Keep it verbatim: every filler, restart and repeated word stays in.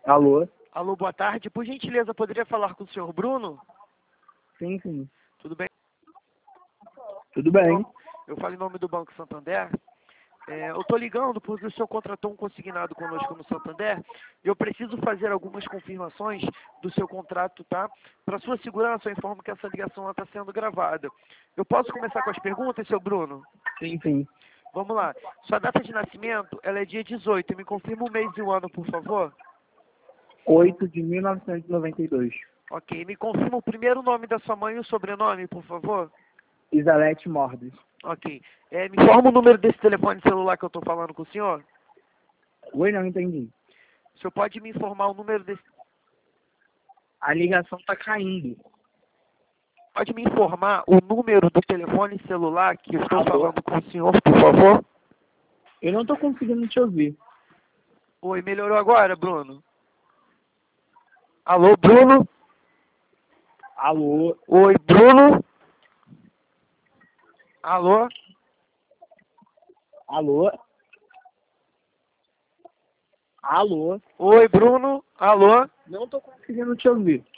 Alô? Alô, boa tarde. Por gentileza, poderia falar com o senhor Bruno? Sim, sim. Tudo bem? Tudo bem. Eu falo em nome do Banco Santander. É, eu estou ligando porque o senhor contratou um consignado conosco no Santander e eu preciso fazer algumas confirmações do seu contrato, tá? Para sua segurança, eu informo que essa ligação está sendo gravada. Eu posso começar com as perguntas, seu Bruno? Sim, sim. Vamos lá. Sua data de nascimento, ela é dia dezoito. Me confirma o mês e o ano, por favor? oito de mil novecentos e noventa e dois. Ok. Me confirma o primeiro nome da sua mãe e o sobrenome, por favor? Isalete Mordes. Ok. É, me informa o número desse telefone celular que eu estou falando com o senhor? Oi, não entendi. O senhor pode me informar o número desse... A ligação tá caindo. Pode me informar o número do telefone celular que eu estou Alô? falando com o senhor, por favor? Eu não tô conseguindo te ouvir. Oi, melhorou agora, Bruno? Alô, Bruno? Alô? Oi, Bruno? Alô? Alô? Alô? Oi, Bruno? Alô? Não tô conseguindo te ouvir.